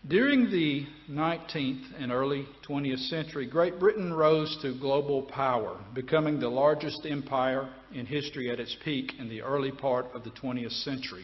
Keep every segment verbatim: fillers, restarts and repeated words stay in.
During the nineteenth and early twentieth century, Great Britain rose to global power, becoming the largest empire in history at its peak in the early part of the twentieth century.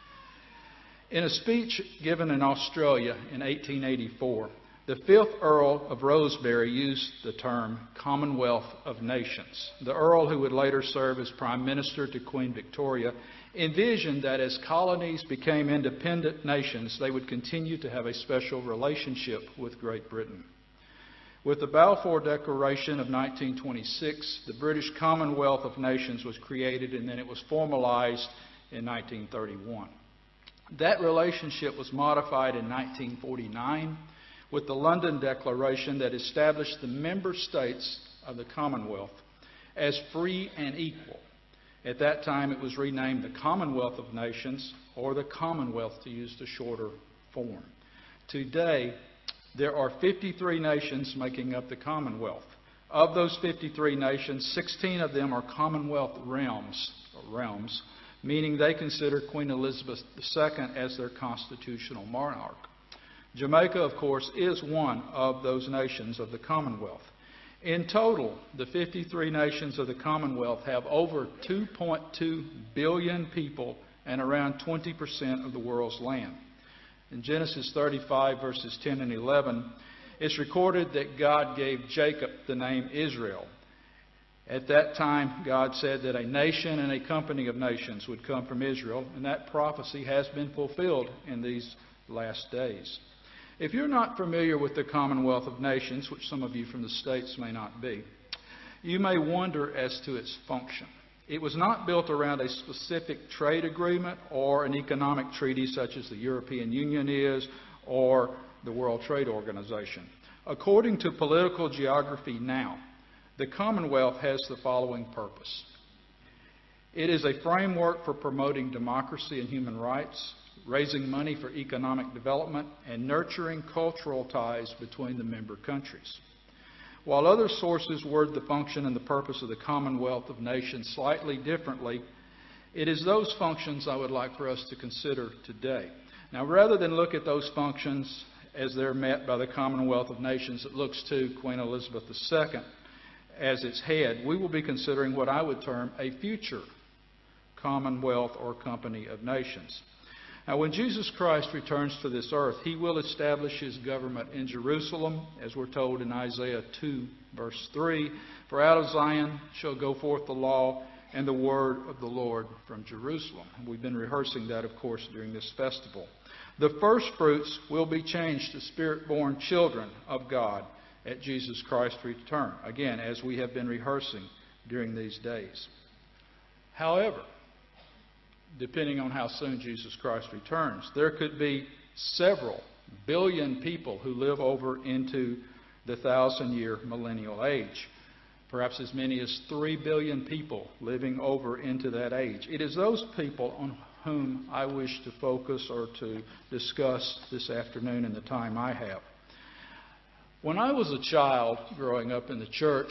In a speech given in Australia in eighteen eighty-four, the fifth Earl of Rosebery used the term Commonwealth of Nations. The Earl, who would later serve as Prime Minister to Queen Victoria, envisioned that as colonies became independent nations, they would continue to have a special relationship with Great Britain. With the Balfour Declaration of nineteen twenty-six, the British Commonwealth of Nations was created, and then it was formalized in nineteen thirty-one. That relationship was modified in nineteen forty-nine with the London Declaration that established the member states of the Commonwealth as free and equal. At that time, it was renamed the Commonwealth of Nations, or the Commonwealth to use the shorter form. Today, there are fifty-three nations making up the Commonwealth. Of those fifty-three nations, sixteen of them are Commonwealth realms, or realms, meaning they consider Queen Elizabeth the Second as their constitutional monarch. Jamaica, of course, is one of those nations of the Commonwealth. In total, the fifty-three nations of the Commonwealth have over two point two billion people and around twenty percent of the world's land. In Genesis thirty-five, verses ten and eleven, it's recorded that God gave Jacob the name Israel. At that time, God said that a nation and a company of nations would come from Israel, and that prophecy has been fulfilled in these last days. If you're not familiar with the Commonwealth of Nations, which some of you from the States may not be, you may wonder as to its function. It was not built around a specific trade agreement or an economic treaty such as the European Union is or the World Trade Organization. According to Political Geography Now, the Commonwealth has the following purpose. It is a framework for promoting democracy and human rights, raising money for economic development, and nurturing cultural ties between the member countries. While other sources word the function and the purpose of the Commonwealth of Nations slightly differently, it is those functions I would like for us to consider today. Now, rather than look at those functions as they're met by the Commonwealth of Nations that looks to Queen Elizabeth the Second as its head, we will be considering what I would term a future Commonwealth or Company of Nations. Now, when Jesus Christ returns to this earth, He will establish His government in Jerusalem, as we're told in Isaiah two, verse three. For out of Zion shall go forth the law and the word of the Lord from Jerusalem. And we've been rehearsing that, of course, during this festival. The first fruits will be changed to Spirit-born children of God at Jesus Christ's return. Again, as we have been rehearsing during these days. However, depending on how soon Jesus Christ returns, there could be several billion people who live over into the thousand-year millennial age. Perhaps as many as three billion people living over into that age. It is those people on whom I wish to focus or to discuss this afternoon in the time I have. When I was a child growing up in the church,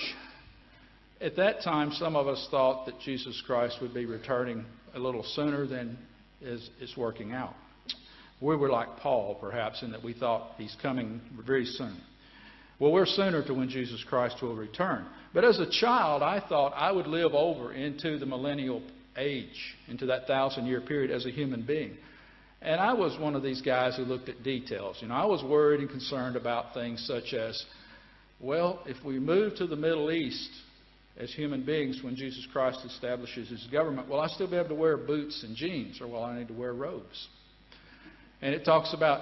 at that time some of us thought that Jesus Christ would be returning a little sooner than is, is working out. We were like Paul, perhaps, in that we thought He's coming very soon. Well, we're sooner to when Jesus Christ will return. But as a child, I thought I would live over into the millennial age, into that thousand-year period as a human being. And I was one of these guys who looked at details. You know, I was worried and concerned about things such as, well, if we move to the Middle East as human beings when Jesus Christ establishes His government, will I still be able to wear boots and jeans, or will I need to wear robes? And it talks about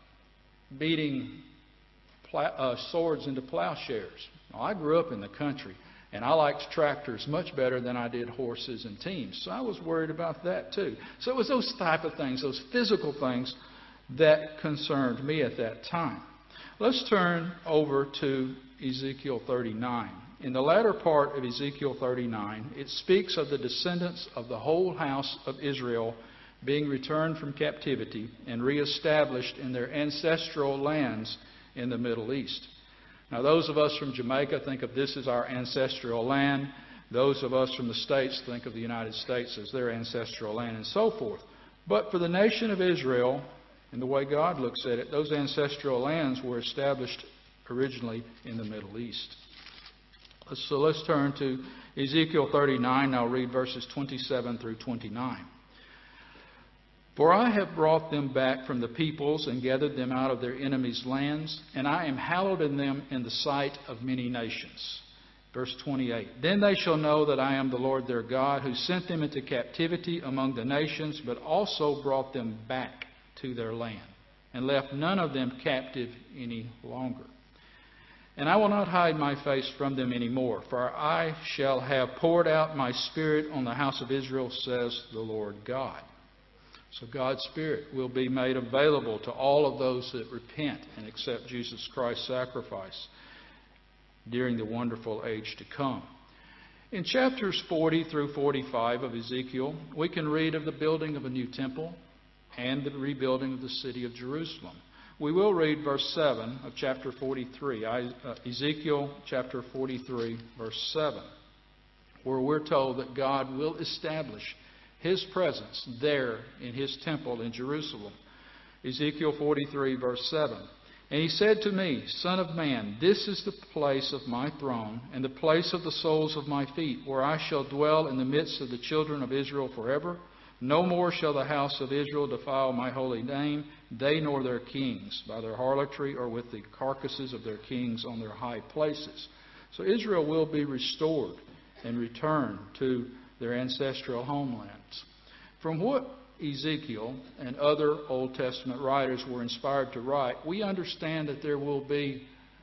beating plow, uh, swords into plowshares. Now, I grew up in the country, and I liked tractors much better than I did horses and teams. So I was worried about that too. So it was those type of things, those physical things that concerned me at that time. Let's turn over to Ezekiel thirty-nine. In the latter part of Ezekiel thirty-nine, it speaks of the descendants of the whole house of Israel being returned from captivity and reestablished in their ancestral lands in the Middle East. Now, those of us from Jamaica think of this as our ancestral land. Those of us from the States think of the United States as their ancestral land and so forth. But for the nation of Israel, And the way God looks at it, those ancestral lands were established originally in the Middle East. So let's turn to Ezekiel thirty-nine. I'll read verses twenty-seven through twenty-nine. For I have brought them back from the peoples and gathered them out of their enemies' lands, and I am hallowed in them in the sight of many nations. Verse twenty-eight. Then they shall know that I am the Lord their God, who sent them into captivity among the nations, but also brought them back to their land, and left none of them captive any longer. And I will not hide my face from them any more, for I shall have poured out my Spirit on the house of Israel, says the Lord God. So God's Spirit will be made available to all of those that repent and accept Jesus Christ's sacrifice during the wonderful age to come. In chapters forty through forty-five of Ezekiel, we can read of the building of a new temple and the rebuilding of the city of Jerusalem. We will read verse seven of chapter forty-three, Ezekiel chapter forty-three, verse seven, where we're told that God will establish His presence there in His temple in Jerusalem. Ezekiel forty-three, verse seven. And he said to me, Son of man, this is the place of my throne, and the place of the soles of my feet, where I shall dwell in the midst of the children of Israel forever. No more shall the house of Israel defile my holy name, they nor their kings, by their harlotry or with the carcasses of their kings on their high places. So Israel will be restored and returned to their ancestral homelands. From what Ezekiel and other Old Testament writers were inspired to write, we understand that there will be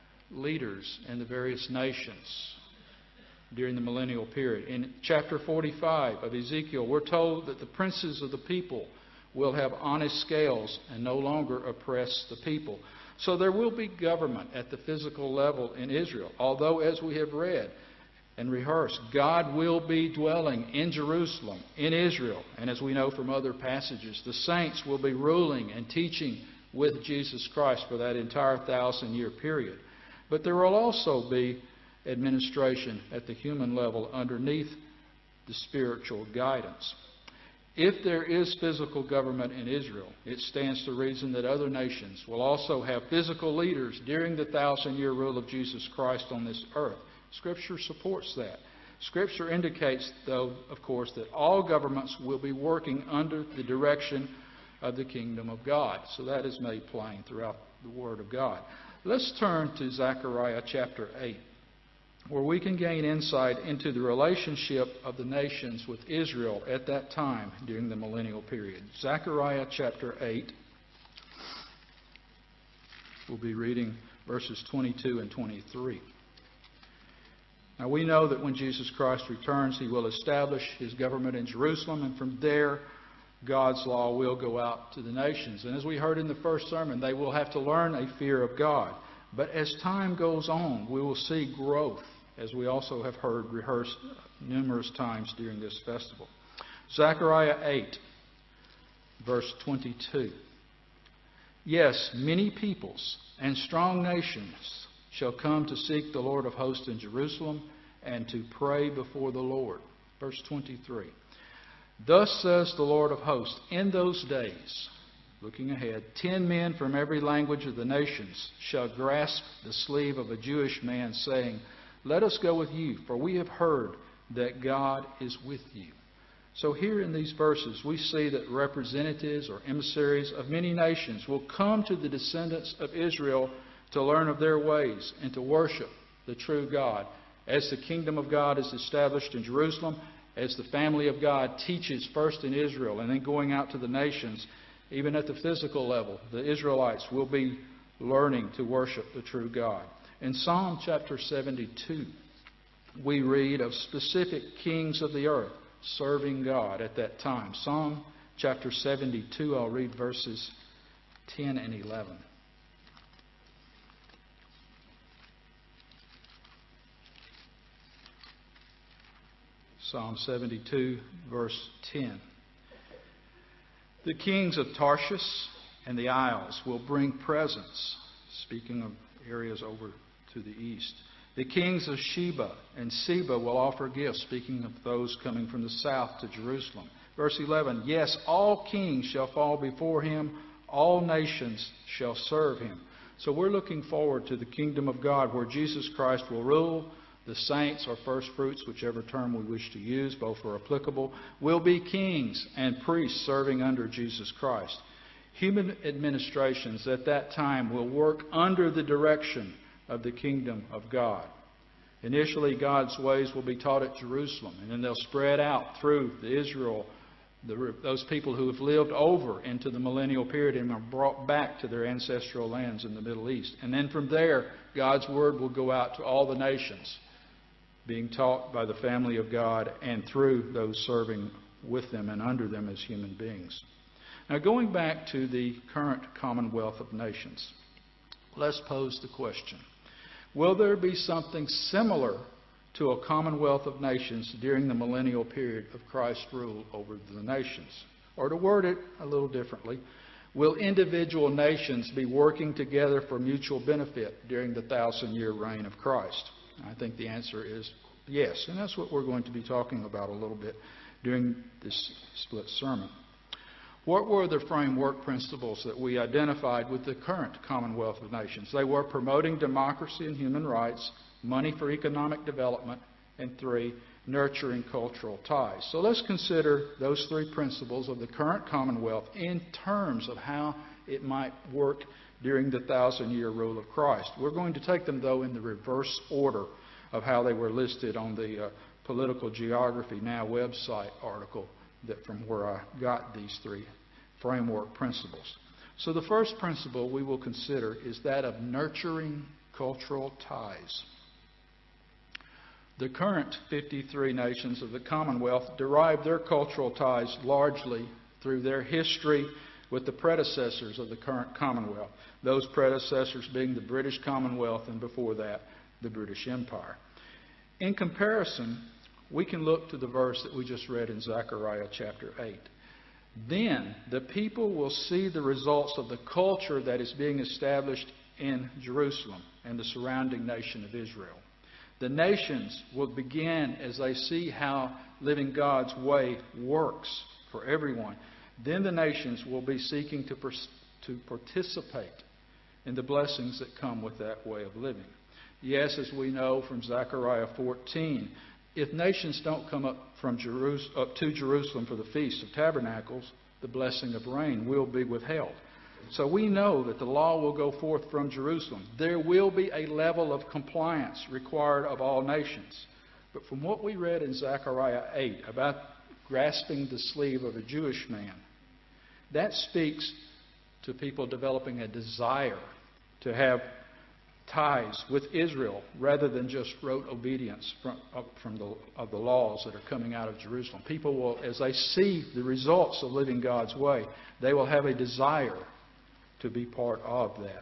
leaders in the various nations during the millennial period. In chapter forty-five of Ezekiel, we're told that the princes of the people will have honest scales and no longer oppress the people. So there will be government at the physical level in Israel. Although, as we have read and rehearsed, God will be dwelling in Jerusalem, in Israel. And as we know from other passages, the saints will be ruling and teaching with Jesus Christ for that entire thousand-year period. But there will also be administration at the human level underneath the spiritual guidance. If there is physical government in Israel, it stands to reason that other nations will also have physical leaders during the thousand-year rule of Jesus Christ on this earth. Scripture supports that. Scripture indicates, though, of course, that all governments will be working under the direction of the kingdom of God. So that is made plain throughout the Word of God. Let's turn to Zechariah chapter eight, where we can gain insight into the relationship of the nations with Israel at that time during the millennial period. Zechariah chapter eight. We'll be reading verses twenty-two and twenty-three. Now we know that when Jesus Christ returns, He will establish His government in Jerusalem, and from there God's law will go out to the nations. And as we heard in the first sermon, they will have to learn a fear of God. But as time goes on, we will see growth, as we also have heard rehearsed numerous times during this festival. Zechariah eight, verse twenty-two. Yes, many peoples and strong nations shall come to seek the Lord of hosts in Jerusalem and to pray before the Lord. Verse twenty-three. Thus says the Lord of hosts, in those days, looking ahead, ten men from every language of the nations shall grasp the sleeve of a Jewish man, saying, Let us go with you, for we have heard that God is with you. So here in these verses, we see that representatives or emissaries of many nations will come to the descendants of Israel to learn of their ways and to worship the true God. As the kingdom of God is established in Jerusalem, as the family of God teaches first in Israel and then going out to the nations, even at the physical level, the Israelites will be learning to worship the true God. In Psalm chapter seventy-two, we read of specific kings of the earth serving God at that time. Psalm chapter seventy-two, I'll read verses ten and eleven. Psalm seventy-two, verse ten. The kings of Tarshish and the isles will bring presents, speaking of areas over to the east. The kings of Sheba and Seba will offer gifts, speaking of those coming from the south to Jerusalem. Verse eleven, yes, all kings shall fall before him, All nations shall serve him. So we're looking forward to the kingdom of God where Jesus Christ will rule. The saints, or first fruits, whichever term we wish to use, both are applicable, will be kings and priests serving under Jesus Christ. Human administrations at that time will work under the direction of the kingdom of God. Initially, God's ways will be taught at Jerusalem, and then they'll spread out through the Israel, the, those people who have lived over into the millennial period and are brought back to their ancestral lands in the Middle East. And then from there, God's word will go out to all the nations, being taught by the family of God and through those serving with them and under them as human beings. Now, going back to the current Commonwealth of Nations, let's pose the question: will there be something similar to a Commonwealth of Nations during the millennial period of Christ's rule over the nations? Or to word it a little differently, will individual nations be working together for mutual benefit during the thousand-year reign of Christ? I think the answer is yes, and that's what we're going to be talking about a little bit during this split sermon. What were the framework principles that we identified with the current Commonwealth of Nations? They were promoting democracy and human rights, money for economic development, and three, nurturing cultural ties. So let's consider those three principles of the current Commonwealth in terms of how it might work during the thousand-year rule of Christ. We're going to take them, though, in the reverse order of how they were listed on the uh, Political Geography Now website article that from where I got these three framework principles. So the first principle we will consider is that of nurturing cultural ties. The current fifty-three nations of the Commonwealth derive their cultural ties largely through their history with the predecessors of the current Commonwealth, those predecessors being the British Commonwealth and before that, the British Empire. In comparison, we can look to the verse that we just read in Zechariah chapter eight. Then the people will see the results of the culture that is being established in Jerusalem and the surrounding nation of Israel. The nations will begin as they see how living God's way works for everyone. Then the nations will be seeking to, pers- to participate in the blessings that come with that way of living. Yes, as we know from Zechariah fourteen, if nations don't come up from Jerus- up to Jerusalem for the Feast of Tabernacles, the blessing of rain will be withheld. So we know that the law will go forth from Jerusalem. There will be a level of compliance required of all nations. But from what we read in Zechariah eight about grasping the sleeve of a Jewish man, that speaks to people developing a desire to have ties with Israel rather than just rote obedience from, from the, of the laws that are coming out of Jerusalem. People will, as they see the results of living God's way, they will have a desire to be part of that.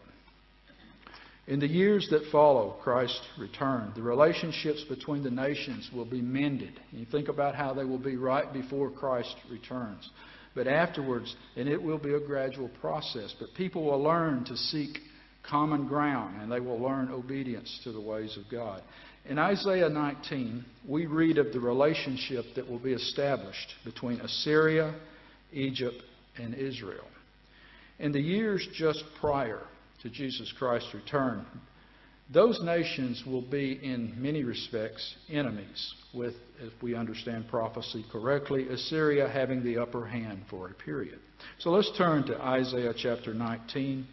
In the years that follow Christ's return, the relationships between the nations will be mended. You think about how they will be right before Christ returns. But afterwards, and it will be a gradual process, but people will learn to seek common ground, and they will learn obedience to the ways of God. In Isaiah nineteen, we read of the relationship that will be established between Assyria, Egypt, and Israel. In the years just prior to Jesus Christ's return, those nations will be, in many respects, enemies, with, if we understand prophecy correctly, Assyria having the upper hand for a period. So let's turn to Isaiah chapter nineteen,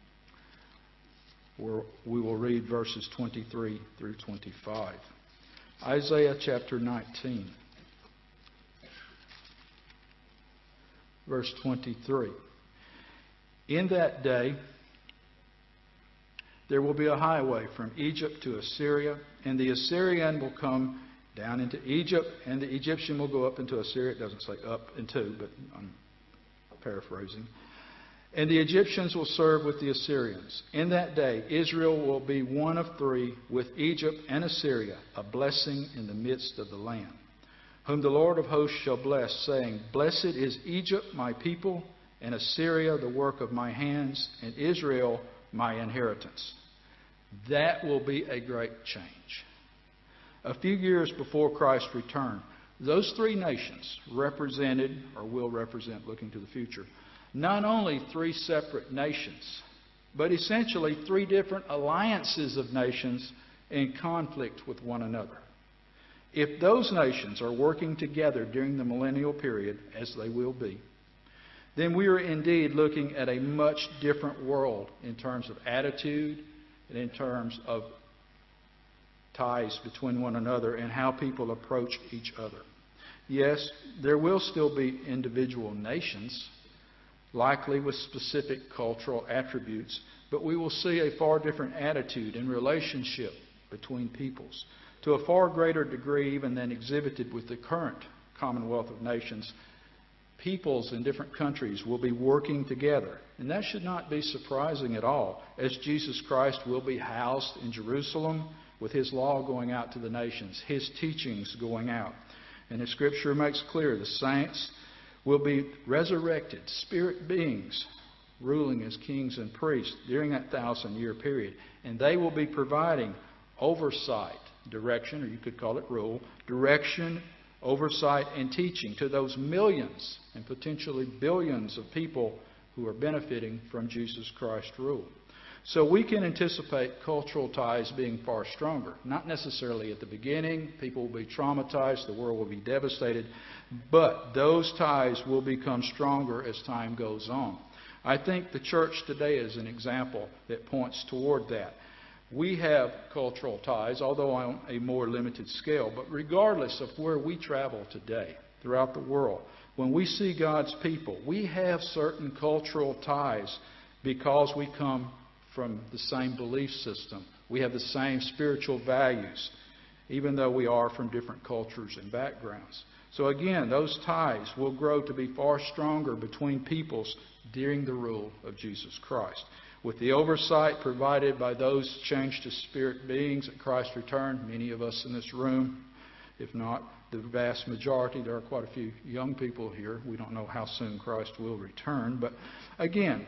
where we will read verses twenty-three through twenty-five. Isaiah chapter nineteen, verse twenty-three. In that day, there will be a highway from Egypt to Assyria, and the Assyrian will come down into Egypt, and the Egyptian will go up into Assyria. It doesn't say up into, but I'm paraphrasing. And the Egyptians will serve with the Assyrians. In that day, Israel will be one of three with Egypt and Assyria, a blessing in the midst of the land, whom the Lord of hosts shall bless, saying, Blessed is Egypt, my people, and Assyria, the work of my hands, and Israel, my inheritance. That will be a great change. A few years before Christ's return, those three nations represented, or will represent, looking to the future, not only three separate nations, but essentially three different alliances of nations in conflict with one another. If those nations are working together during the millennial period, as they will be, then we are indeed looking at a much different world in terms of attitude and in terms of ties between one another and how people approach each other. Yes, there will still be individual nations, likely with specific cultural attributes, but we will see a far different attitude and relationship between peoples, to a far greater degree even than exhibited with the current Commonwealth of Nations. Peoples in different countries will be working together. And that should not be surprising at all, as Jesus Christ will be housed in Jerusalem with His law going out to the nations, His teachings going out. And the Scripture makes clear the saints will be resurrected, spirit beings, ruling as kings and priests during that thousand-year period. And they will be providing oversight, direction, or you could call it rule, direction, oversight, and teaching to those millions and potentially billions of people who are benefiting from Jesus Christ's rule. So we can anticipate cultural ties being far stronger. Not necessarily at the beginning. People will be traumatized. The world will be devastated. But those ties will become stronger as time goes on. I think the church today is an example that points toward that. We have cultural ties, although on a more limited scale. But regardless of where we travel today throughout the world, when we see God's people, we have certain cultural ties because we come from the same belief system. We have the same spiritual values, even though we are from different cultures and backgrounds. So again, those ties will grow to be far stronger between peoples during the rule of Jesus Christ. With the oversight provided by those changed to spirit beings at Christ's return, many of us in this room, if not the vast majority, there are quite a few young people here. We don't know how soon Christ will return. But again,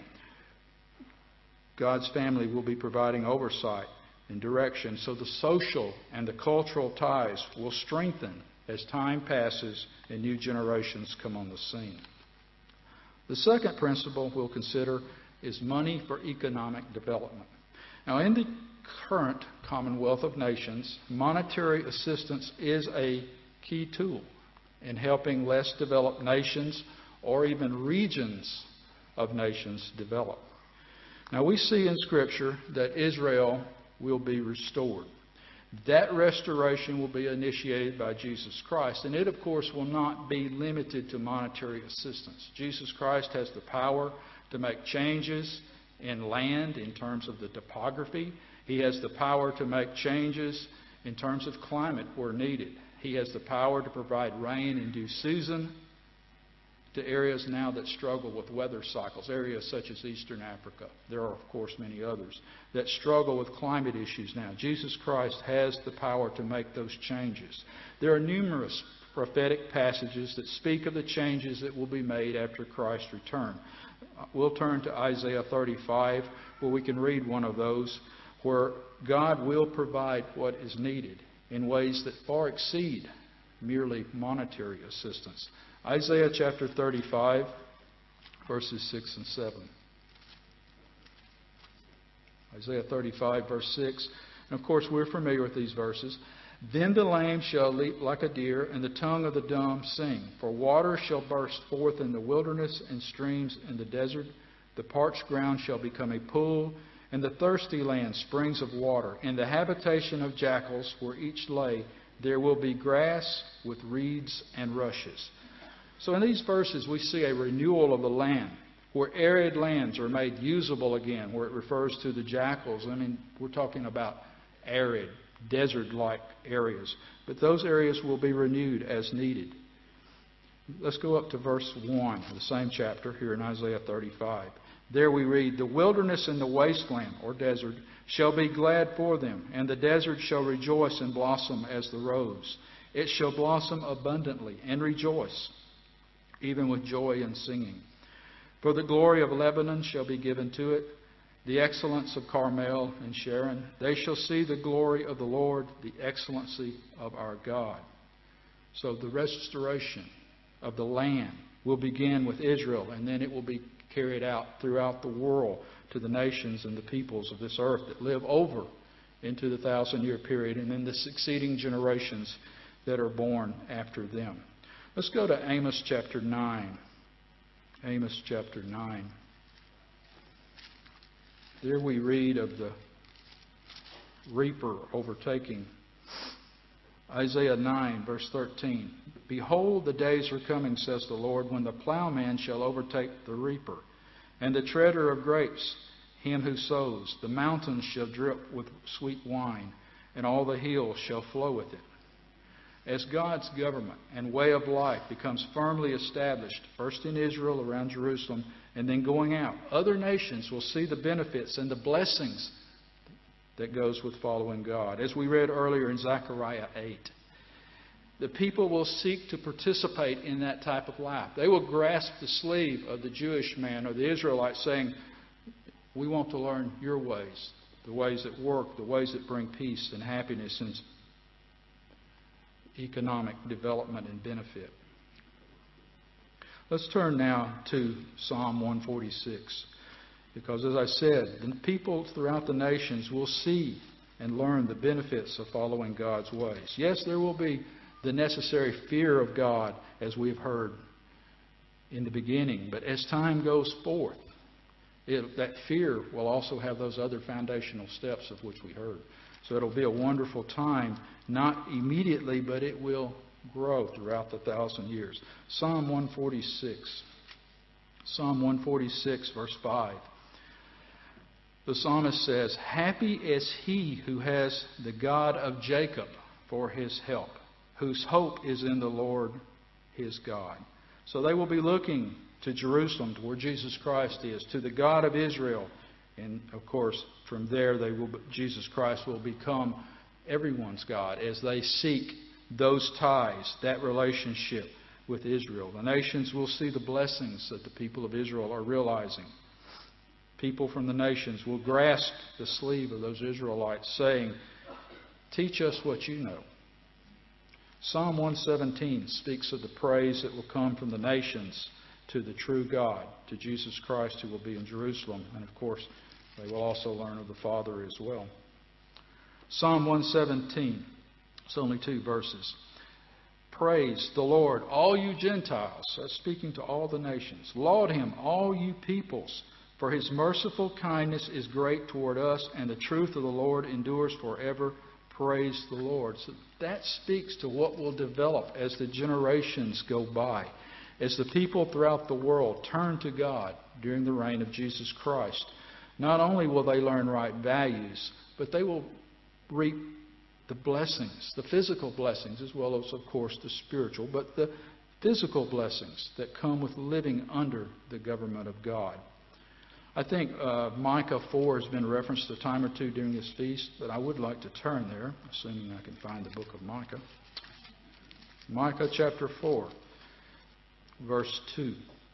God's family will be providing oversight and direction. So the social and the cultural ties will strengthen as time passes and new generations come on the scene. The second principle we'll consider is money for economic development. Now, in the current Commonwealth of Nations, monetary assistance is a key tool in helping less developed nations or even regions of nations develop. Now, we see in Scripture that Israel will be restored. That restoration will be initiated by Jesus Christ. And it, of course, will not be limited to monetary assistance. Jesus Christ has the power to make changes in land in terms of the topography. He has the power to make changes in terms of climate where needed. He has the power to provide rain in due season to areas now that struggle with weather cycles, areas such as Eastern Africa. There are, of course, many others that struggle with climate issues now. Jesus Christ has the power to make those changes. There are numerous prophetic passages that speak of the changes that will be made after Christ's return. We'll turn to Isaiah thirty-five, where we can read one of those, where God will provide what is needed in ways that far exceed merely monetary assistance. Isaiah chapter thirty-five, verses six and seven. Isaiah thirty-five, verse six. And of course, we're familiar with these verses. Then the lame shall leap like a deer, and the tongue of the dumb sing. For water shall burst forth in the wilderness, and streams in the desert. The parched ground shall become a pool, and the thirsty land springs of water. In the habitation of jackals, where each lay, there will be grass with reeds and rushes. So in these verses, we see a renewal of the land, where arid lands are made usable again, where it refers to the jackals. I mean, we're talking about arid, desert-like areas. But those areas will be renewed as needed. Let's go up to verse one of the same chapter here in Isaiah thirty-five. There we read, "The wilderness and the wasteland, or desert, shall be glad for them, and the desert shall rejoice and blossom as the rose. It shall blossom abundantly and rejoice, even with joy and singing. For the glory of Lebanon shall be given to it, the excellence of Carmel and Sharon. They shall see the glory of the Lord, the excellency of our God." So the restoration of the land will begin with Israel, and then it will be carried out throughout the world to the nations and the peoples of this earth that live over into the thousand-year period, and then the succeeding generations that are born after them. Let's go to Amos chapter nine. Amos chapter nine. There we read of the reaper overtaking. Isaiah nine, verse thirteen. Behold, the days are coming, says the Lord, when the plowman shall overtake the reaper, and the treader of grapes, him who sows. The mountains shall drip with sweet wine, and all the hills shall flow with it. As God's government and way of life becomes firmly established, first in Israel, around Jerusalem, and then going out, other nations will see the benefits and the blessings that goes with following God. As we read earlier in Zechariah eight, the people will seek to participate in that type of life. They will grasp the sleeve of the Jewish man or the Israelite, saying, we want to learn your ways, the ways that work, the ways that bring peace and happiness and economic development and benefit. Let's turn now to Psalm one forty-six. Because as I said, the people throughout the nations will see and learn the benefits of following God's ways. Yes, there will be the necessary fear of God, as we've heard in the beginning. But as time goes forth, it, that fear will also have those other foundational steps of which we heard. So it'll be a wonderful time, not immediately, but it will grow throughout the thousand years. Psalm one forty-six. Psalm one forty-six, verse five. The psalmist says, happy is he who has the God of Jacob for his help, whose hope is in the Lord his God. So they will be looking to Jerusalem, to where Jesus Christ is, to the God of Israel. And, of course, from there, they will, Jesus Christ will become everyone's God as they seek those ties, that relationship with Israel. The nations will see the blessings that the people of Israel are realizing. People from the nations will grasp the sleeve of those Israelites, saying, teach us what you know. Psalm one seventeen speaks of the praise that will come from the nations to the true God, to Jesus Christ who will be in Jerusalem. And of course, they will also learn of the Father as well. Psalm one seventeen, it's only two verses. Praise the Lord, all you Gentiles. That's speaking to all the nations. Laud him, all you peoples. For his merciful kindness is great toward us, and the truth of the Lord endures forever. Praise the Lord. So that speaks to what will develop as the generations go by, as the people throughout the world turn to God during the reign of Jesus Christ. Not only will they learn right values, but they will reap the blessings, the physical blessings, as well as, of course, the spiritual, but the physical blessings that come with living under the government of God. I think uh, Micah four has been referenced a time or two during this feast, but I would like to turn there, assuming I can find the book of Micah. Micah chapter four, verse two.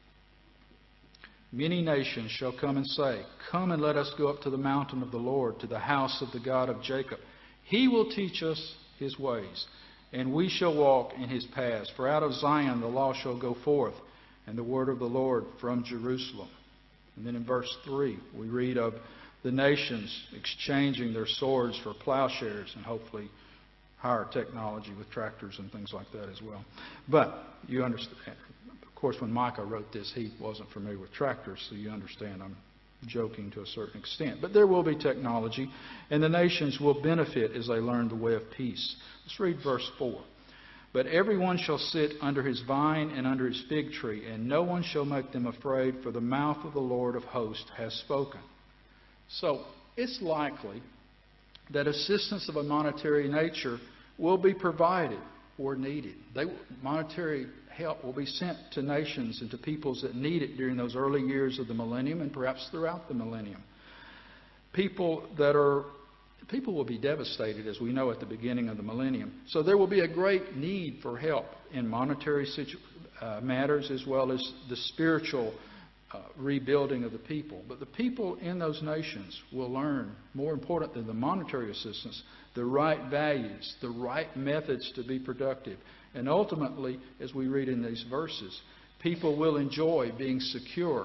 Many nations shall come and say, come and let us go up to the mountain of the Lord, to the house of the God of Jacob. He will teach us his ways, and we shall walk in his paths. For out of Zion the law shall go forth, and the word of the Lord from Jerusalem. And then in verse three, we read of the nations exchanging their swords for plowshares and hopefully higher technology with tractors and things like that as well. But you understand, of course, when Micah wrote this, he wasn't familiar with tractors, so you understand I'm joking to a certain extent. But there will be technology, and the nations will benefit as they learn the way of peace. Let's read verse four. But everyone shall sit under his vine and under his fig tree, and no one shall make them afraid, for the mouth of the Lord of hosts has spoken. So it's likely that assistance of a monetary nature will be provided or needed. They, monetary help will be sent to nations and to peoples that need it during those early years of the millennium and perhaps throughout the millennium. People that are People will be devastated, as we know, at the beginning of the millennium. So there will be a great need for help in monetary situ- uh, matters as well as the spiritual uh, rebuilding of the people. But the people in those nations will learn, more important than the monetary assistance, the right values, the right methods to be productive. And ultimately, as we read in these verses, people will enjoy being secure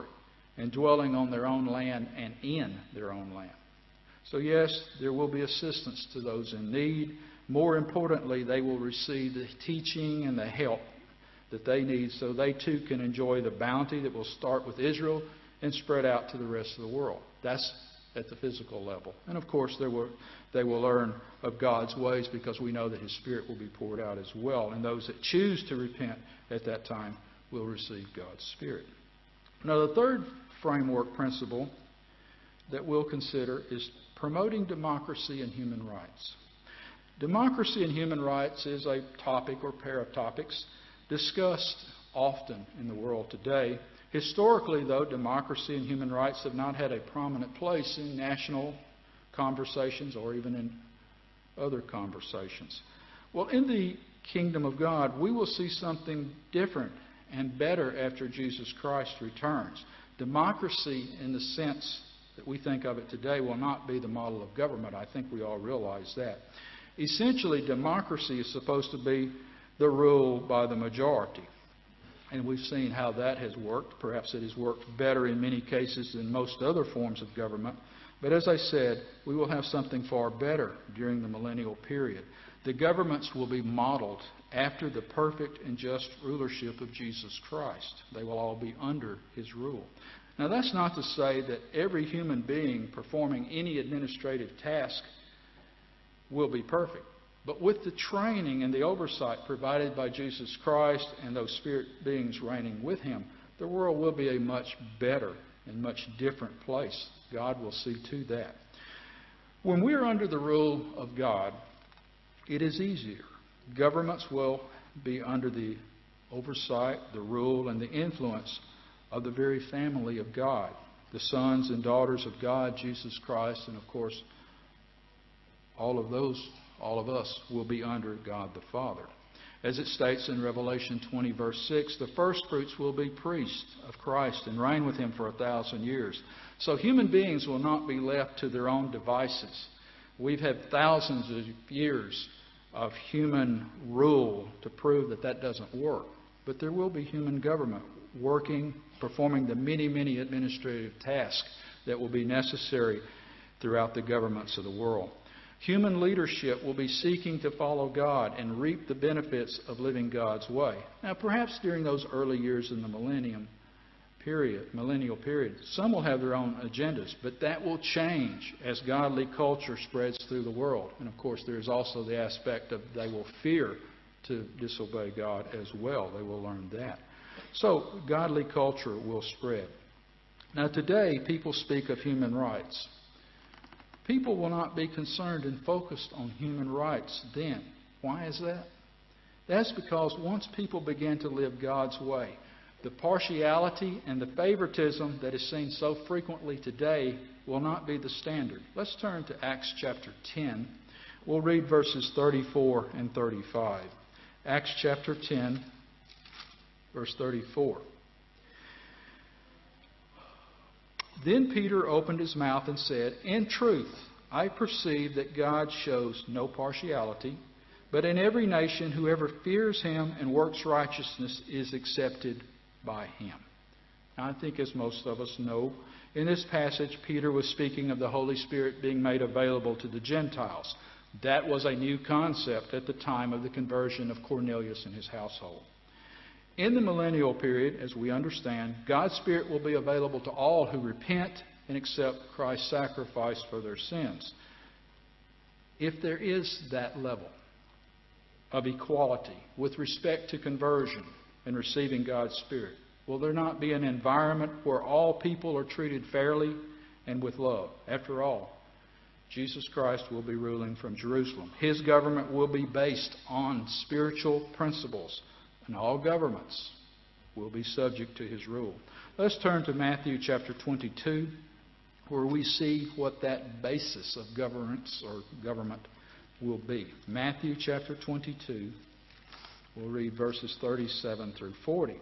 and dwelling on their own land and in their own land. So yes, there will be assistance to those in need. More importantly, they will receive the teaching and the help that they need so they too can enjoy the bounty that will start with Israel and spread out to the rest of the world. That's at the physical level. And of course, they will, they will learn of God's ways because we know that His Spirit will be poured out as well. And those that choose to repent at that time will receive God's Spirit. Now, the third framework principle that we'll consider is promoting democracy and human rights. Democracy and human rights is a topic or pair of topics discussed often in the world today. Historically, though, democracy and human rights have not had a prominent place in national conversations or even in other conversations. Well, in the kingdom of God, we will see something different and better after Jesus Christ returns. Democracy, in the sense that we think of it today, will not be the model of government. I think we all realize that. Essentially, democracy is supposed to be the rule by the majority. And we've seen how that has worked. Perhaps it has worked better in many cases than most other forms of government. But as I said, we will have something far better during the millennial period. The governments will be modeled after the perfect and just rulership of Jesus Christ. They will all be under His rule. Now, that's not to say that every human being performing any administrative task will be perfect. But with the training and the oversight provided by Jesus Christ and those spirit beings reigning with Him, the world will be a much better and much different place. God will see to that. When we are under the rule of God, it is easier. Governments will be under the oversight, the rule, and the influence of the very family of God, the sons and daughters of God, Jesus Christ, and of course, all of those All of us will be under God the Father. As it states in Revelation twenty, verse six, the first fruits will be priests of Christ and reign with Him for a thousand years. So human beings will not be left to their own devices. We've had thousands of years of human rule to prove that that doesn't work. But there will be human government working, performing the many, many administrative tasks that will be necessary throughout the governments of the world. Human leadership will be seeking to follow God and reap the benefits of living God's way. Now, perhaps during those early years in the millennium period, millennial period, some will have their own agendas, but that will change as godly culture spreads through the world. And of course, there is also the aspect of they will fear to disobey God as well. They will learn that. So, godly culture will spread. Now, today, people speak of human rights. People will not be concerned and focused on human rights then. Why is that? That's because once people begin to live God's way, the partiality and the favoritism that is seen so frequently today will not be the standard. Let's turn to Acts chapter ten. We'll read verses thirty-four and thirty-five. Acts chapter ten, verse thirty-four. Then Peter opened his mouth and said, "In truth, I perceive that God shows no partiality, but in every nation whoever fears Him and works righteousness is accepted by Him." Now, I think as most of us know, in this passage, Peter was speaking of the Holy Spirit being made available to the Gentiles. That was a new concept at the time of the conversion of Cornelius and his household. In the millennial period, as we understand, God's Spirit will be available to all who repent and accept Christ's sacrifice for their sins. If there is that level of equality with respect to conversion and receiving God's Spirit, will there not be an environment where all people are treated fairly and with love? After all, Jesus Christ will be ruling from Jerusalem. His government will be based on spiritual principles. And all governments will be subject to His rule. Let's turn to Matthew chapter twenty-two, where we see what that basis of governance or government will be. Matthew chapter twenty-two, we'll read verses thirty-seven through forty.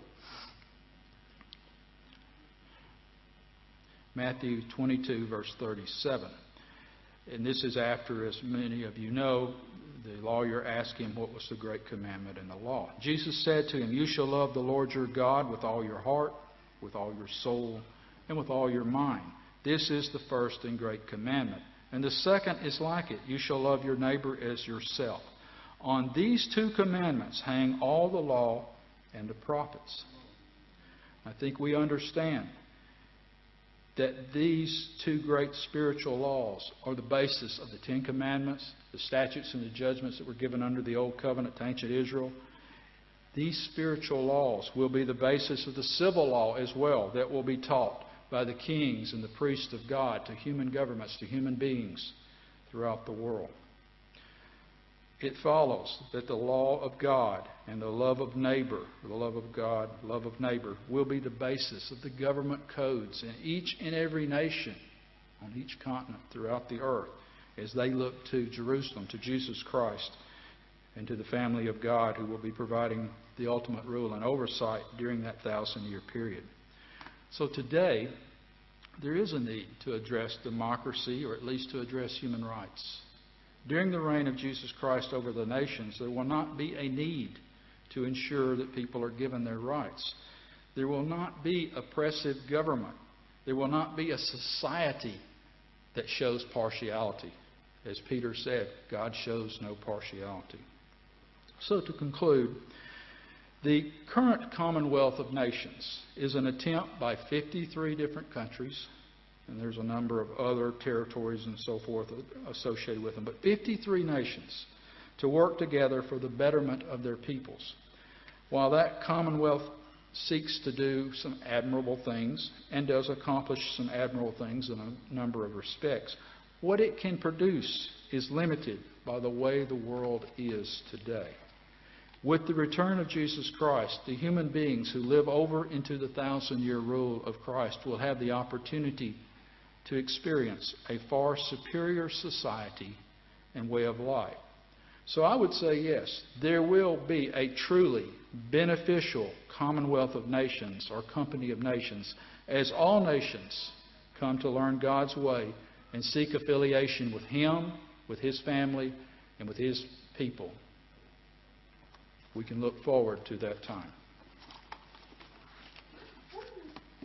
Matthew twenty-two, verse thirty-seven. And this is after, as many of you know, the lawyer asked Him what was the great commandment in the law. Jesus said to him, "You shall love the Lord your God with all your heart, with all your soul, and with all your mind. This is the first and great commandment. And the second is like it. You shall love your neighbor as yourself. On these two commandments hang all the law and the prophets. I think we understand that these two great spiritual laws are the basis of the Ten Commandments, the statutes and the judgments that were given under the Old Covenant to ancient Israel. These spiritual laws will be the basis of the civil law as well that will be taught by the kings and the priests of God to human governments, to human beings throughout the world. It follows that the law of God and the love of neighbor, the love of God, love of neighbor, will be the basis of the government codes in each and every nation on each continent throughout the earth as they look to Jerusalem, to Jesus Christ, and to the family of God who will be providing the ultimate rule and oversight during that thousand-year period. So today, there is a need to address democracy, or at least to address human rights. During the reign of Jesus Christ over the nations, there will not be a need to ensure that people are given their rights. There will not be oppressive government. There will not be a society that shows partiality. As Peter said, God shows no partiality. So to conclude, the current Commonwealth of Nations is an attempt by fifty-three different countries, and there's a number of other territories and so forth associated with them, but fifty-three nations to work together for the betterment of their peoples. While that Commonwealth seeks to do some admirable things and does accomplish some admirable things in a number of respects, what it can produce is limited by the way the world is today. With the return of Jesus Christ, the human beings who live over into the thousand-year rule of Christ will have the opportunity to experience a far superior society and way of life. So I would say yes, there will be a truly beneficial Commonwealth of Nations or Company of Nations as all nations come to learn God's way and seek affiliation with Him, with His family, and with His people. We can look forward to that time.